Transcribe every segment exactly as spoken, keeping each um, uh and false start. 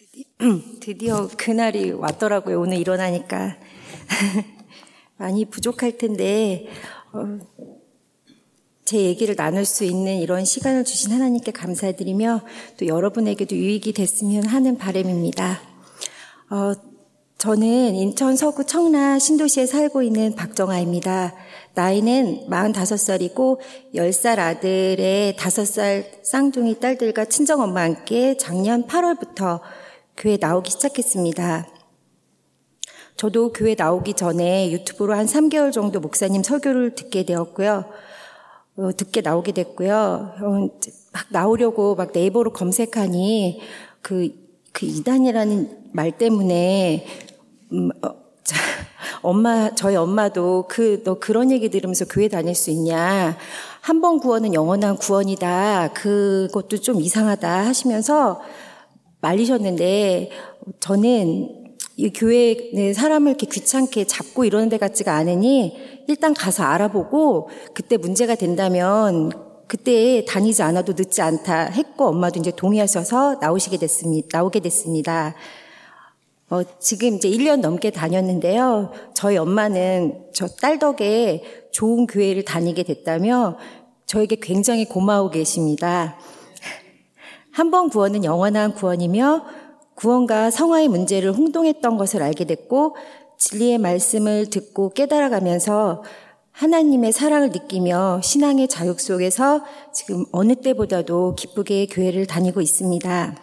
드디어 그날이 왔더라고요. 오늘 일어나니까. 많이 부족할 텐데 어, 제 얘기를 나눌 수 있는 이런 시간을 주신 하나님께 감사드리며 또 여러분에게도 유익이 됐으면 하는 바람입니다. 어, 저는 인천 서구 청라 신도시에 살고 있는 박정아입니다. 나이는 마흔다섯 살이고 열 살 아들의 다섯 살 쌍둥이 딸들과 친정엄마와 함께 작년 팔월부터 교회 나오기 시작했습니다. 저도 교회 나오기 전에 유튜브로 한 삼 개월 정도 목사님 설교를 듣게 되었고요. 어, 듣게 나오게 됐고요. 어, 막 나오려고 막 네이버로 검색하니 그, 그 이단이라는 말 때문에 음, 어, 자, 엄마, 저희 엄마도 그, 너 그런 얘기 들으면서 교회 다닐 수 있냐. 한 번 구원은 영원한 구원이다. 그것도 좀 이상하다 하시면서 말리셨는데 저는 이 교회는 사람을 이렇게 귀찮게 잡고 이러는 데 같지가 않으니 일단 가서 알아보고 그때 문제가 된다면 그때 다니지 않아도 늦지 않다 했고 엄마도 이제 동의하셔서 나오시게 됐습니다. 나오게 됐습니다. 어, 지금 이제 일 년 넘게 다녔는데요. 저희 엄마는 저 딸 덕에 좋은 교회를 다니게 됐다며 저에게 굉장히 고마워 계십니다. 한 번 구원은 영원한 구원이며 구원과 성화의 문제를 혼동했던 것을 알게 됐고 진리의 말씀을 듣고 깨달아가면서 하나님의 사랑을 느끼며 신앙의 자육 속에서 지금 어느 때보다도 기쁘게 교회를 다니고 있습니다.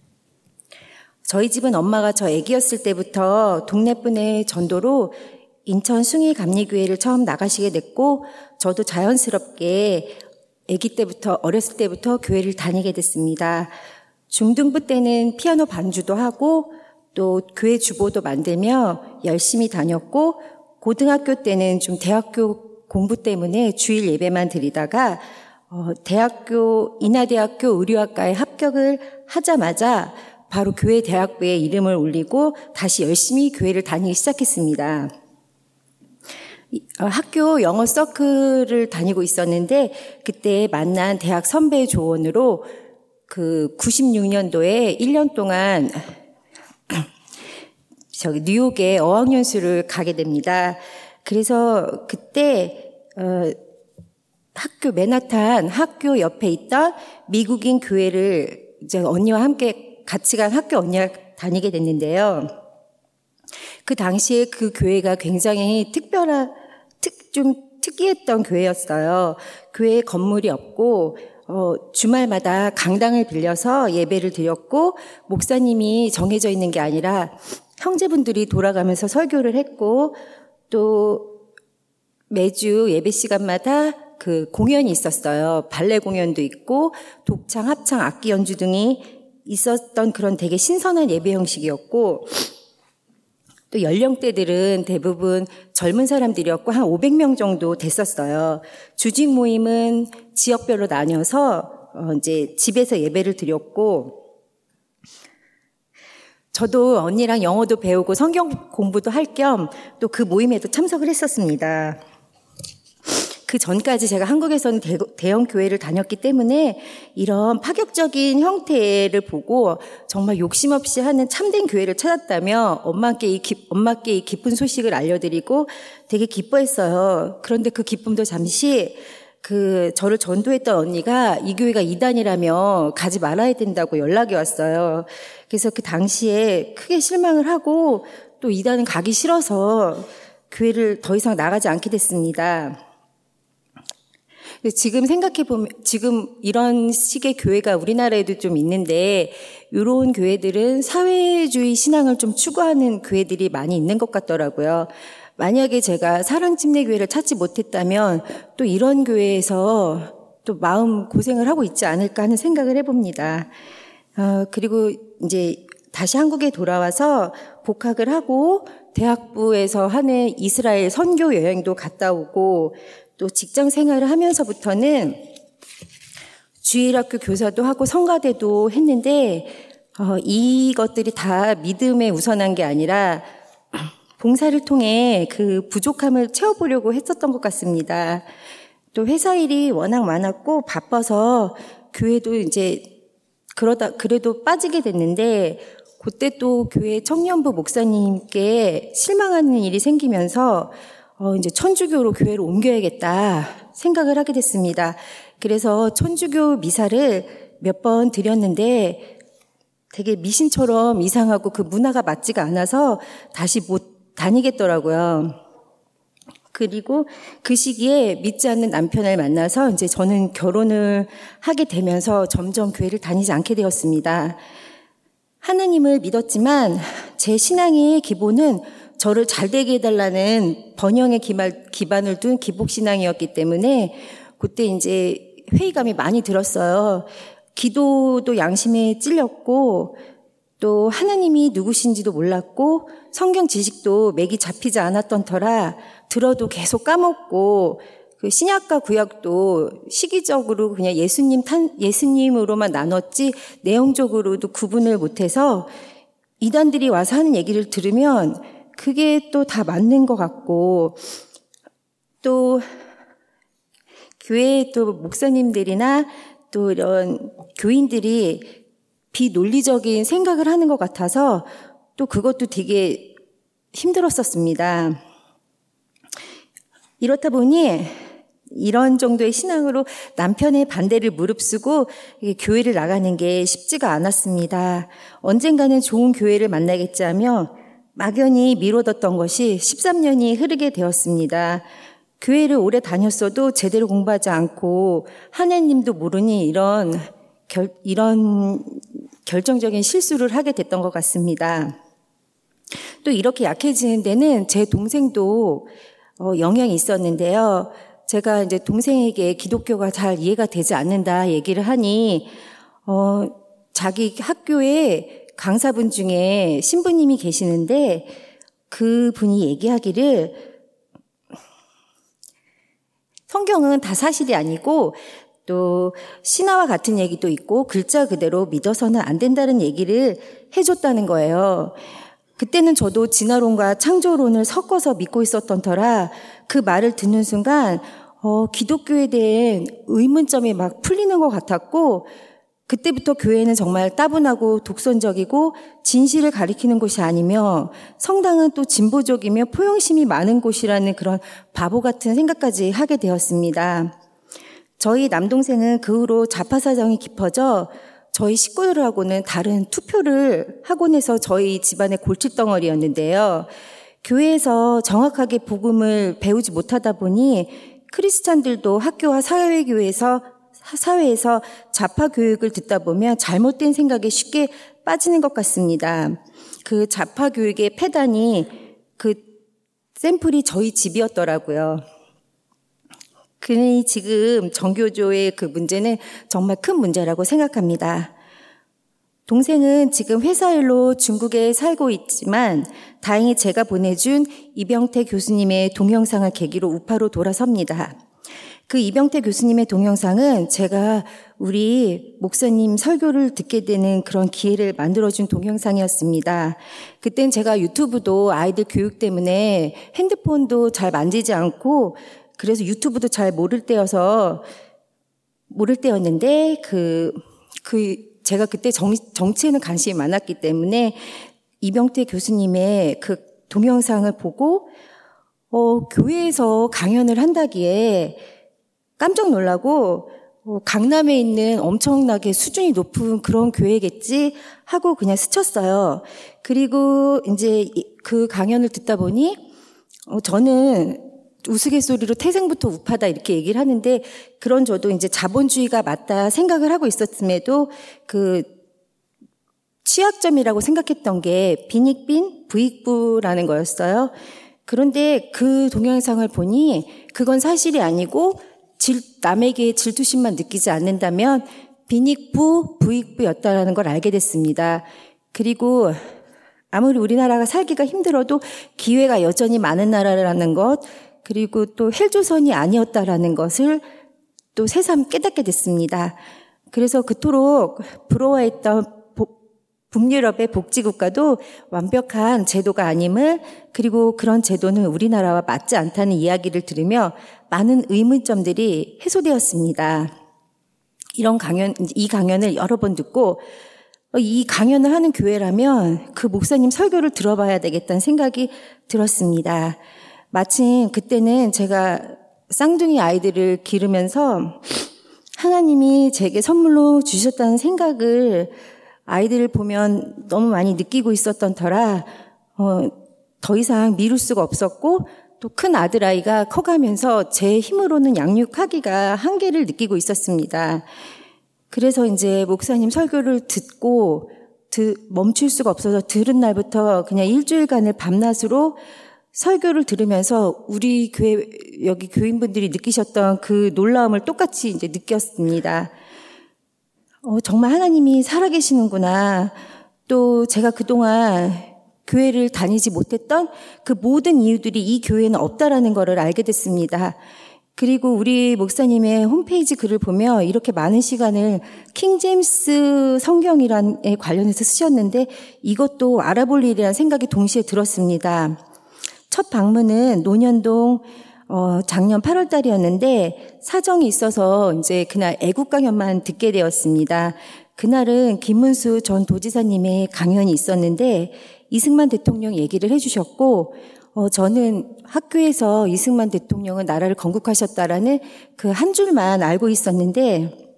저희 집은 엄마가 저 아기였을 때부터 동네분의 전도로 인천 숭일 감리교회를 처음 나가시게 됐고 저도 자연스럽게 아기 때부터 어렸을 때부터 교회를 다니게 됐습니다. 중등부 때는 피아노 반주도 하고 또 교회 주보도 만들며 열심히 다녔고 고등학교 때는 좀 대학교 공부 때문에 주일 예배만 드리다가 어, 대학교 인하대학교 의료학과에 합격을 하자마자 바로 교회 대학부에 이름을 올리고 다시 열심히 교회를 다니기 시작했습니다. 학교 영어 서클을 다니고 있었는데 그때 만난 대학 선배의 조언으로 그 구십육 년도에 일 년 동안 저기 뉴욕에 어학연수를 가게 됩니다. 그래서 그때 어, 학교 맨하탄 학교 옆에 있던 미국인 교회를 이제 언니와 함께 같이 간 학교 언니와 다니게 됐는데요. 그 당시에 그 교회가 굉장히 특별한 특, 좀 특이했던 교회였어요. 교회에 건물이 없고 어, 주말마다 강당을 빌려서 예배를 드렸고 목사님이 정해져 있는 게 아니라 형제분들이 돌아가면서 설교를 했고 또 매주 예배 시간마다 그 공연이 있었어요. 발레 공연도 있고 독창, 합창, 악기 연주 등이 있었던 그런 되게 신선한 예배 형식이었고 또 연령대들은 대부분 젊은 사람들이었고 한 오백 명 정도 됐었어요. 주직 모임은 지역별로 나뉘어서 어 이제 집에서 예배를 드렸고 저도 언니랑 영어도 배우고 성경 공부도 할 겸 또 그 모임에도 참석을 했었습니다. 그 전까지 제가 한국에서는 대, 대형 교회를 다녔기 때문에 이런 파격적인 형태를 보고 정말 욕심 없이 하는 참된 교회를 찾았다며 엄마께 이, 기, 엄마께 이 기쁜 소식을 알려드리고 되게 기뻐했어요. 그런데 그 기쁨도 잠시 그 저를 전도했던 언니가 이 교회가 이단이라며 가지 말아야 된다고 연락이 왔어요. 그래서 그 당시에 크게 실망을 하고 또 이단은 가기 싫어서 교회를 더 이상 나가지 않게 됐습니다. 지금 생각해보면, 지금 이런 식의 교회가 우리나라에도 좀 있는데, 이런 교회들은 사회주의 신앙을 좀 추구하는 교회들이 많이 있는 것 같더라고요. 만약에 제가 사랑침례교회를 찾지 못했다면, 또 이런 교회에서 또 마음 고생을 하고 있지 않을까 하는 생각을 해봅니다. 어, 그리고 이제 다시 한국에 돌아와서 복학을 하고, 대학부에서 하는 이스라엘 선교 여행도 갔다 오고, 또 직장 생활을 하면서부터는 주일학교 교사도 하고 성가대도 했는데 어, 이것들이 다 믿음에 우선한 게 아니라 봉사를 통해 그 부족함을 채워보려고 했었던 것 같습니다. 또 회사 일이 워낙 많았고 바빠서 교회도 이제 그러다 그래도 빠지게 됐는데 그때 또 교회 청년부 목사님께 실망하는 일이 생기면서 어, 이제 천주교로 교회를 옮겨야겠다 생각을 하게 됐습니다. 그래서 천주교 미사를 몇 번 드렸는데 되게 미신처럼 이상하고 그 문화가 맞지가 않아서 다시 못 다니겠더라고요. 그리고 그 시기에 믿지 않는 남편을 만나서 이제 저는 결혼을 하게 되면서 점점 교회를 다니지 않게 되었습니다. 하나님을 믿었지만 제 신앙의 기본은 저를 잘되게 해달라는 번영의 기반을 둔 기복신앙이었기 때문에 그때 이제 회의감이 많이 들었어요. 기도도 양심에 찔렸고 또 하나님이 누구신지도 몰랐고 성경 지식도 맥이 잡히지 않았던 터라 들어도 계속 까먹고 그 신약과 구약도 시기적으로 그냥 예수님 탄, 예수님으로만 나눴지 내용적으로도 구분을 못해서 이단들이 와서 하는 얘기를 들으면 그게 또 다 맞는 것 같고 또 교회 또 목사님들이나 또 이런 교인들이 비논리적인 생각을 하는 것 같아서 또 그것도 되게 힘들었었습니다. 이렇다 보니 이런 정도의 신앙으로 남편의 반대를 무릅쓰고 교회를 나가는 게 쉽지가 않았습니다. 언젠가는 좋은 교회를 만나겠지 하며 막연히 미뤄뒀던 것이 십삼 년이 흐르게 되었습니다. 교회를 오래 다녔어도 제대로 공부하지 않고 하나님도 모르니 이런 결, 이런 결정적인 실수를 하게 됐던 것 같습니다. 또 이렇게 약해지는 데는 제 동생도 어, 영향이 있었는데요. 제가 이제 동생에게 기독교가 잘 이해가 되지 않는다 얘기를 하니 어, 자기 학교에 강사분 중에 신부님이 계시는데 그분이 얘기하기를 성경은 다 사실이 아니고 또 신화와 같은 얘기도 있고 글자 그대로 믿어서는 안 된다는 얘기를 해줬다는 거예요. 그때는 저도 진화론과 창조론을 섞어서 믿고 있었던 터라 그 말을 듣는 순간 어, 기독교에 대한 의문점이 막 풀리는 것 같았고 그때부터 교회는 정말 따분하고 독선적이고 진실을 가리키는 곳이 아니며 성당은 또 진보적이며 포용심이 많은 곳이라는 그런 바보 같은 생각까지 하게 되었습니다. 저희 남동생은 그 후로 좌파 사정이 깊어져 저희 식구들하고는 다른 투표를 하곤 해서 저희 집안의 골칫덩어리였는데요. 교회에서 정확하게 복음을 배우지 못하다 보니 크리스찬들도 학교와 사회교회에서 사회에서 좌파 교육을 듣다 보면 잘못된 생각에 쉽게 빠지는 것 같습니다. 그 좌파 교육의 폐단이 그 샘플이 저희 집이었더라고요. 그니 지금 정교조의 그 문제는 정말 큰 문제라고 생각합니다. 동생은 지금 회사 일로 중국에 살고 있지만 다행히 제가 보내준 이병태 교수님의 동영상을 계기로 우파로 돌아섭니다. 그 이병태 교수님의 동영상은 제가 우리 목사님 설교를 듣게 되는 그런 기회를 만들어준 동영상이었습니다. 그땐 제가 유튜브도 아이들 교육 때문에 핸드폰도 잘 만지지 않고 그래서 유튜브도 잘 모를 때여서 모를 때였는데 그, 그 제가 그때 정, 정치에는 관심이 많았기 때문에 이병태 교수님의 그 동영상을 보고 어, 교회에서 강연을 한다기에 깜짝 놀라고 어, 강남에 있는 엄청나게 수준이 높은 그런 교회겠지 하고 그냥 스쳤어요. 그리고 이제 그 강연을 듣다 보니 어, 저는 우스갯소리로 태생부터 우파다 이렇게 얘기를 하는데 그런 저도 이제 자본주의가 맞다 생각을 하고 있었음에도 그 취약점이라고 생각했던 게 빈익빈 부익부라는 거였어요. 그런데 그 동영상을 보니 그건 사실이 아니고 질, 남에게 질투심만 느끼지 않는다면 빈익부 부익부였다라는 걸 알게 됐습니다. 그리고 아무리 우리나라가 살기가 힘들어도 기회가 여전히 많은 나라라는 것 그리고 또 헬조선이 아니었다라는 것을 또 새삼 깨닫게 됐습니다. 그래서 그토록 부러워했던 북유럽의 복지국가도 완벽한 제도가 아님을 그리고 그런 제도는 우리나라와 맞지 않다는 이야기를 들으며 많은 의문점들이 해소되었습니다. 이런 강연, 이 강연을 여러 번 듣고 이 강연을 하는 교회라면 그 목사님 설교를 들어봐야 되겠다는 생각이 들었습니다. 마침 그때는 제가 쌍둥이 아이들을 기르면서 하나님이 제게 선물로 주셨다는 생각을 아이들을 보면 너무 많이 느끼고 있었던 터라 어, 더 이상 미룰 수가 없었고 또 큰 아들아이가 커가면서 제 힘으로는 양육하기가 한계를 느끼고 있었습니다. 그래서 이제 목사님 설교를 듣고 드, 멈출 수가 없어서 들은 날부터 그냥 일주일간을 밤낮으로 설교를 들으면서 우리 교회 여기 교인분들이 느끼셨던 그 놀라움을 똑같이 이제 느꼈습니다. 어, 정말 하나님이 살아계시는구나. 또 제가 그동안 교회를 다니지 못했던 그 모든 이유들이 이 교회에는 없다라는 것을 알게 됐습니다. 그리고 우리 목사님의 홈페이지 글을 보며 이렇게 많은 시간을 킹제임스 성경이란에 관련해서 쓰셨는데 이것도 알아볼 일이라는 생각이 동시에 들었습니다. 첫 방문은 논현동 어, 작년 팔월 달이었는데 사정이 있어서 이제 그날 애국 강연만 듣게 되었습니다. 그날은 김문수 전 도지사님의 강연이 있었는데 이승만 대통령 얘기를 해주셨고 어, 저는 학교에서 이승만 대통령은 나라를 건국하셨다라는 그 한 줄만 알고 있었는데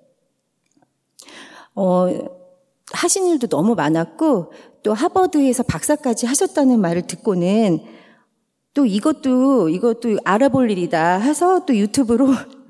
어, 하신 일도 너무 많았고 또 하버드에서 박사까지 하셨다는 말을 듣고는 또 이것도 이것도 알아볼 일이다 해서 또 유튜브로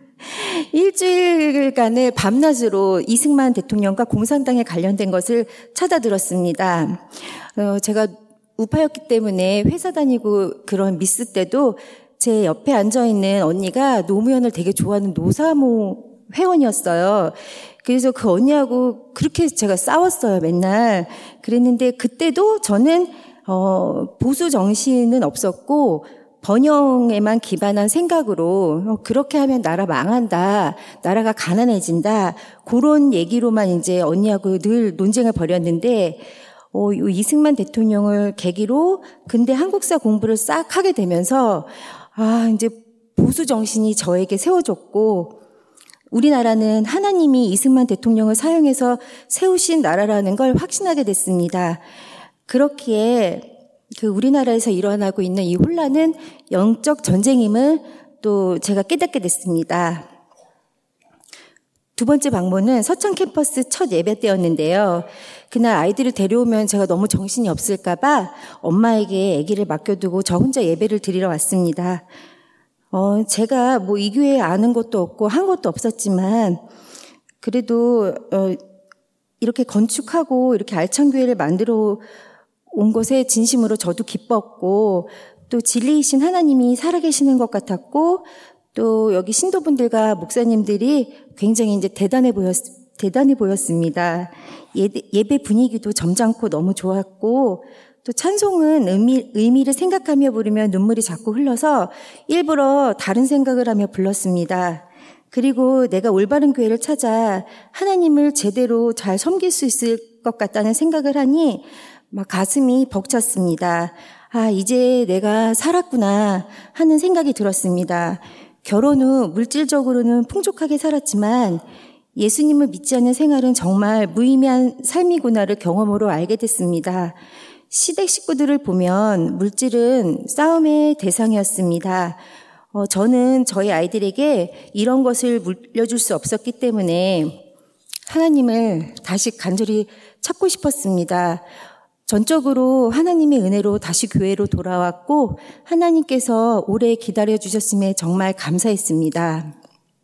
일주일간을 밤낮으로 이승만 대통령과 공산당에 관련된 것을 찾아 들었습니다. 어, 제가 우파였기 때문에 회사 다니고 그런 미스 때도 제 옆에 앉아있는 언니가 노무현을 되게 좋아하는 노사모 회원이었어요. 그래서 그 언니하고 그렇게 제가 싸웠어요, 맨날. 그랬는데 그때도 저는 어, 보수 정신은 없었고 번영에만 기반한 생각으로 어, 그렇게 하면 나라 망한다, 나라가 가난해진다 그런 얘기로만 이제 언니하고 늘 논쟁을 벌였는데 어, 이승만 대통령을 계기로 근대 한국사 공부를 싹 하게 되면서 아 이제 보수 정신이 저에게 세워졌고 우리나라는 하나님이 이승만 대통령을 사용해서 세우신 나라라는 걸 확신하게 됐습니다. 그렇기에 그 우리나라에서 일어나고 있는 이 혼란은 영적 전쟁임을 또 제가 깨닫게 됐습니다. 두 번째 방문은 서천 캠퍼스 첫 예배 때였는데요. 그날 아이들을 데려오면 제가 너무 정신이 없을까 봐 엄마에게 아기를 맡겨두고 저 혼자 예배를 드리러 왔습니다. 어, 제가 뭐 이 교회에 아는 것도 없고 한 것도 없었지만 그래도 어, 이렇게 건축하고 이렇게 알찬 교회를 만들어 온 것에 진심으로 저도 기뻤고 또 진리이신 하나님이 살아계시는 것 같았고 또 여기 신도분들과 목사님들이 굉장히 이제 대단해 보였, 대단해 보였습니다. 예, 예배 분위기도 점잖고 너무 좋았고 또 찬송은 의미, 의미를 생각하며 부르면 눈물이 자꾸 흘러서 일부러 다른 생각을 하며 불렀습니다. 그리고 내가 올바른 교회를 찾아 하나님을 제대로 잘 섬길 수 있을 것 같다는 생각을 하니 막 가슴이 벅찼습니다. 아, 이제 내가 살았구나 하는 생각이 들었습니다. 결혼 후 물질적으로는 풍족하게 살았지만 예수님을 믿지 않는 생활은 정말 무의미한 삶이구나를 경험으로 알게 됐습니다. 시댁 식구들을 보면 물질은 싸움의 대상이었습니다. 어, 저는 저희 아이들에게 이런 것을 물려줄 수 없었기 때문에 하나님을 다시 간절히 찾고 싶었습니다. 전적으로 하나님의 은혜로 다시 교회로 돌아왔고 하나님께서 오래 기다려주셨음에 정말 감사했습니다.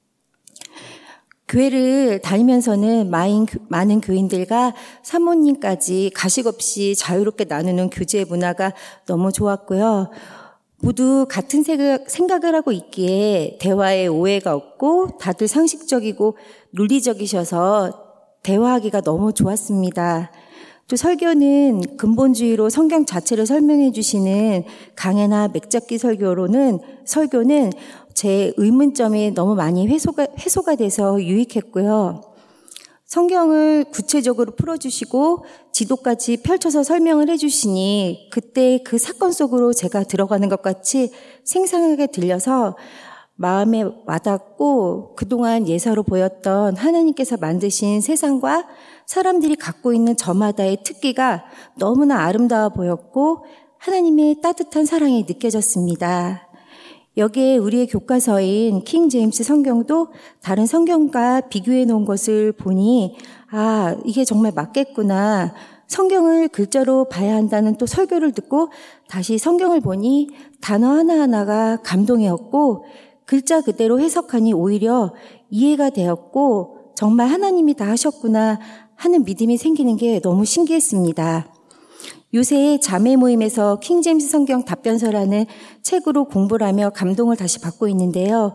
교회를 다니면서는 많은 교인들과 사모님까지 가식 없이 자유롭게 나누는 교제 문화가 너무 좋았고요. 모두 같은 생각을 하고 있기에 대화에 오해가 없고 다들 상식적이고 논리적이셔서 대화하기가 너무 좋았습니다. 또 설교는 근본주의로 성경 자체를 설명해 주시는 강해나 맥잡기 설교로는 설교는 제 의문점이 너무 많이 해소가, 해소가 돼서 유익했고요. 성경을 구체적으로 풀어주시고 지도까지 펼쳐서 설명을 해주시니 그때 그 사건 속으로 제가 들어가는 것 같이 생생하게 들려서 마음에 와닿고 그동안 예사로 보였던 하나님께서 만드신 세상과 사람들이 갖고 있는 저마다의 특기가 너무나 아름다워 보였고 하나님의 따뜻한 사랑이 느껴졌습니다. 여기에 우리의 교과서인 킹 제임스 성경도 다른 성경과 비교해 놓은 것을 보니 아, 이게 정말 맞겠구나. 성경을 글자로 봐야 한다는 또 설교를 듣고 다시 성경을 보니 단어 하나하나가 감동이었고 글자 그대로 해석하니 오히려 이해가 되었고 정말 하나님이 다 하셨구나 하는 믿음이 생기는 게 너무 신기했습니다. 요새 자매 모임에서 킹 제임스 성경 답변서라는 책으로 공부를 하며 감동을 다시 받고 있는데요.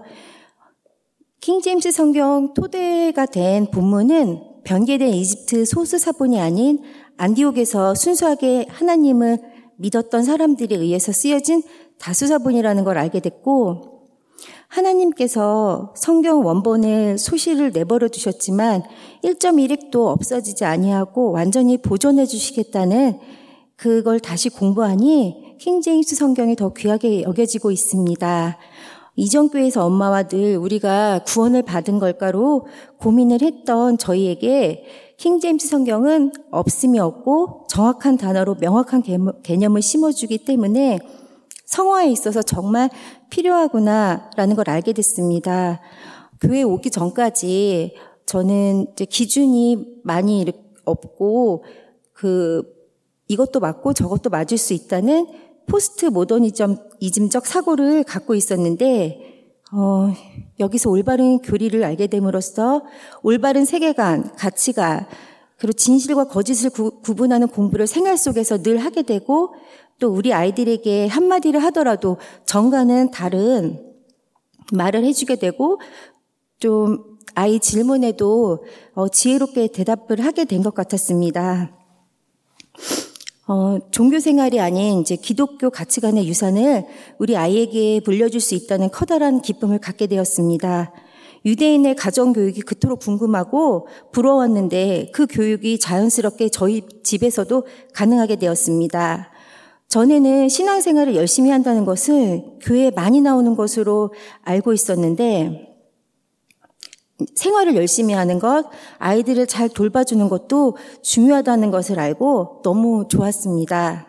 킹 제임스 성경 토대가 된 본문은 변개된 이집트 소수 사본이 아닌 안디옥에서 순수하게 하나님을 믿었던 사람들에 의해서 쓰여진 다수사본이라는 걸 알게 됐고 하나님께서 성경 원본을 소실을 내버려 두셨지만 일 점 일 획도 없어지지 아니하고 완전히 보존해 주시겠다는 그걸 다시 공부하니 킹 제임스 성경이 더 귀하게 여겨지고 있습니다. 이전 교회에서 엄마와 늘 우리가 구원을 받은 걸까로 고민을 했던 저희에게 킹 제임스 성경은 없음이 없고 정확한 단어로 명확한 개념을 심어주기 때문에 성화에 있어서 정말 필요하구나라는 걸 알게 됐습니다. 교회 오기 전까지 저는 이제 기준이 많이 없고 그 이것도 맞고 저것도 맞을 수 있다는 포스트 모더니즘적 사고를 갖고 있었는데 어, 여기서 올바른 교리를 알게 됨으로써 올바른 세계관, 가치가 그리고 진실과 거짓을 구, 구분하는 공부를 생활 속에서 늘 하게 되고 또 우리 아이들에게 한마디를 하더라도 정과는 다른 말을 해주게 되고 좀 아이 질문에도 어, 지혜롭게 대답을 하게 된 것 같았습니다. 어, 종교 생활이 아닌 이제 기독교 가치관의 유산을 우리 아이에게 물려줄 수 있다는 커다란 기쁨을 갖게 되었습니다. 유대인의 가정 교육이 그토록 궁금하고 부러웠는데 그 교육이 자연스럽게 저희 집에서도 가능하게 되었습니다. 전에는 신앙생활을 열심히 한다는 것을 교회에 많이 나오는 것으로 알고 있었는데 생활을 열심히 하는 것, 아이들을 잘 돌봐주는 것도 중요하다는 것을 알고 너무 좋았습니다.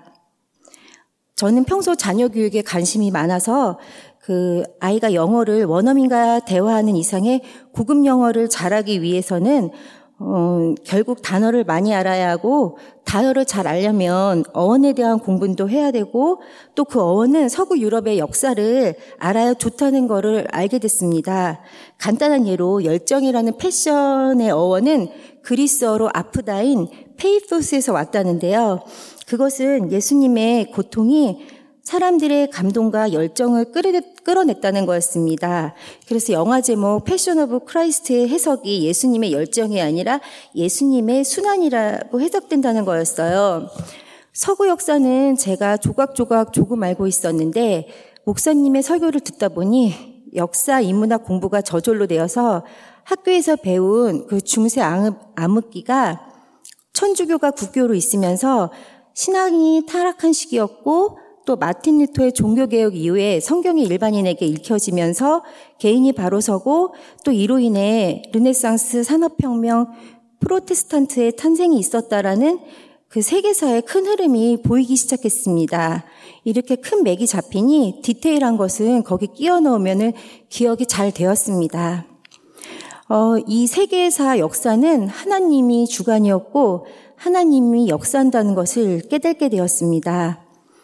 저는 평소 자녀 교육에 관심이 많아서 그 아이가 영어를 원어민과 대화하는 이상의 고급 영어를 잘하기 위해서는 어, 결국 단어를 많이 알아야 하고 단어를 잘 알려면 어원에 대한 공부도 해야 되고 또 그 어원은 서구 유럽의 역사를 알아야 좋다는 거를 알게 됐습니다. 간단한 예로 열정이라는 패션의 어원은 그리스어로 아프다인 페이토스에서 왔다는데요. 그것은 예수님의 고통이 사람들의 감동과 열정을 끌어냈다는 거였습니다. 그래서 영화 제목 패션 오브 크라이스트의 해석이 예수님의 열정이 아니라 예수님의 순환이라고 해석된다는 거였어요. 서구 역사는 제가 조각조각 조금 알고 있었는데 목사님의 설교를 듣다 보니 역사 인문학 공부가 저절로 되어서 학교에서 배운 그 중세 암흑기가 천주교가 국교로 있으면서 신앙이 타락한 시기였고 또 마틴 루터의 종교개혁 이후에 성경이 일반인에게 읽혀지면서 개인이 바로 서고 또 이로 인해 르네상스, 산업혁명, 프로테스탄트의 탄생이 있었다라는 그 세계사의 큰 흐름이 보이기 시작했습니다. 이렇게 큰 맥이 잡히니 디테일한 것은 거기 끼워 넣으면 기억이 잘 되었습니다. 어, 이 세계사 역사는 하나님이 주관이었고 하나님이 역사한다는 것을 깨닫게 되었습니다.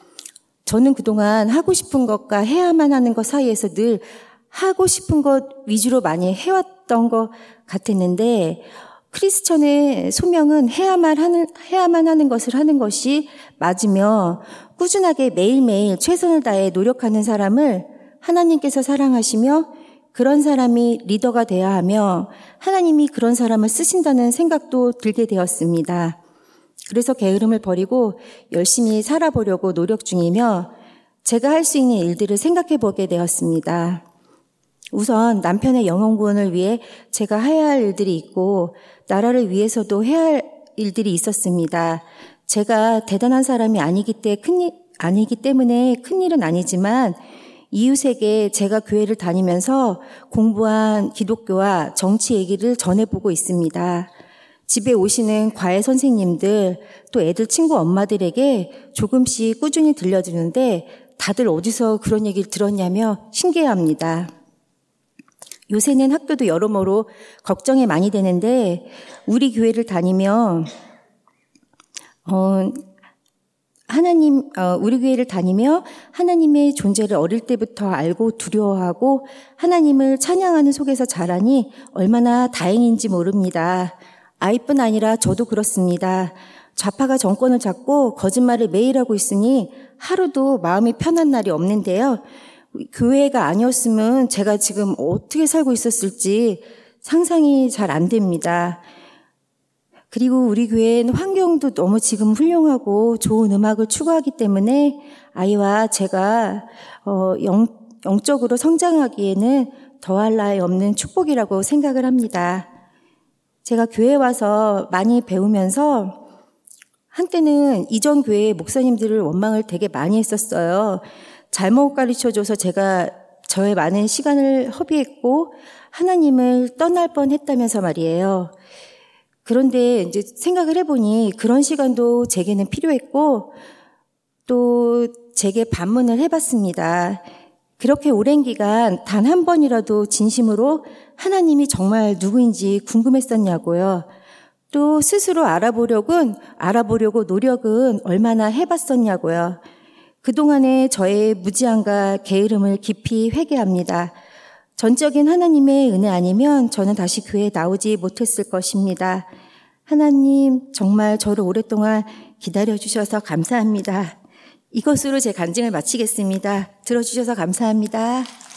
저는 그동안 하고 싶은 것과 해야만 하는 것 사이에서 늘 하고 싶은 것 위주로 많이 해왔던 것 같았는데 크리스천의 소명은 해야만 하는, 해야만 하는 것을 하는 것이 맞으며 꾸준하게 매일매일 최선을 다해 노력하는 사람을 하나님께서 사랑하시며 그런 사람이 리더가 되어야 하며 하나님이 그런 사람을 쓰신다는 생각도 들게 되었습니다. 그래서 게으름을 버리고 열심히 살아보려고 노력 중이며 제가 할 수 있는 일들을 생각해 보게 되었습니다. 우선 남편의 영혼 구원을 위해 제가 해야 할 일들이 있고 나라를 위해서도 해야 할 일들이 있었습니다. 제가 대단한 사람이 아니기, 때 큰 일, 아니기 때문에 큰 일은 아니지만 이웃에게 제가 교회를 다니면서 공부한 기독교와 정치 얘기를 전해보고 있습니다. 집에 오시는 과외 선생님들, 또 애들 친구 엄마들에게 조금씩 꾸준히 들려주는데 다들 어디서 그런 얘기를 들었냐며 신기해합니다. 요새는 학교도 여러모로 걱정이 많이 되는데 우리 교회를 다니며 어, 하나님, 어, 우리 교회를 다니며 하나님의 존재를 어릴 때부터 알고 두려워하고 하나님을 찬양하는 속에서 자라니 얼마나 다행인지 모릅니다. 아이뿐 아니라 저도 그렇습니다. 좌파가 정권을 잡고 거짓말을 매일 하고 있으니 하루도 마음이 편한 날이 없는데요. 교회가 아니었으면 제가 지금 어떻게 살고 있었을지 상상이 잘 안 됩니다. 그리고 우리 교회는 환경도 너무 지금 훌륭하고 좋은 음악을 추구하기 때문에 아이와 제가 어, 영, 영적으로 성장하기에는 더할 나위 없는 축복이라고 생각을 합니다. 제가 교회에 와서 많이 배우면서 한때는 이전 교회의 목사님들을 원망을 되게 많이 했었어요. 잘못 가르쳐줘서 제가 저의 많은 시간을 허비했고 하나님을 떠날 뻔했다면서 말이에요. 그런데 이제 생각을 해보니 그런 시간도 제게는 필요했고 또 제게 반문을 해봤습니다. 그렇게 오랜 기간 단 한 번이라도 진심으로 하나님이 정말 누구인지 궁금했었냐고요. 또 스스로 알아보려고, 알아보려고 노력은 얼마나 해봤었냐고요. 그동안의 저의 무지함과 게으름을 깊이 회개합니다. 전적인 하나님의 은혜 아니면 저는 다시 교회에 나오지 못했을 것입니다. 하나님 정말 저를 오랫동안 기다려주셔서 감사합니다. 이것으로 제 간증을 마치겠습니다. 들어주셔서 감사합니다.